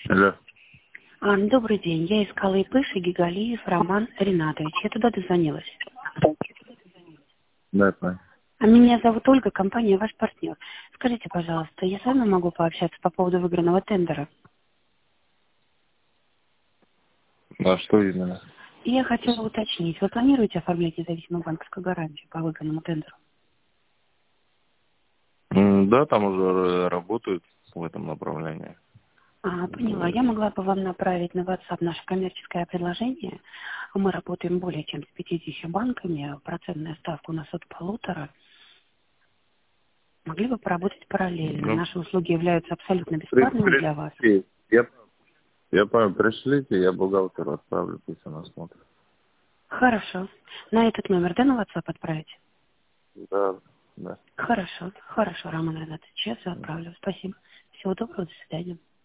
Алло. Добрый день. Я искала ИП Шагигалиев Роман Ринатович. Я туда дозвонилась. Да, понял. Меня зовут Ольга, компания «Ваш партнер». Скажите, пожалуйста, я с вами могу пообщаться по поводу выигранного тендера? А что именно? И я хотела уточнить, вы планируете оформлять независимую банковскую гарантию по выигранному тендеру? Да, там уже работают в этом направлении. Поняла. Я могла бы вам направить на WhatsApp наше коммерческое предложение. Мы работаем более чем с 50 банками. Процентная ставка у нас от 1,5. Могли бы поработать параллельно. Ну, Наши услуги являются абсолютно бесплатными для вас. пришлите. Я понял, пришлите, я бухгалтеру отправлю, пусть она смотрит. Хорошо. На этот номер, да, на WhatsApp отправить? Да, да. Хорошо, Роман Ринатович, я все отправлю. Спасибо. Всего доброго, до свидания.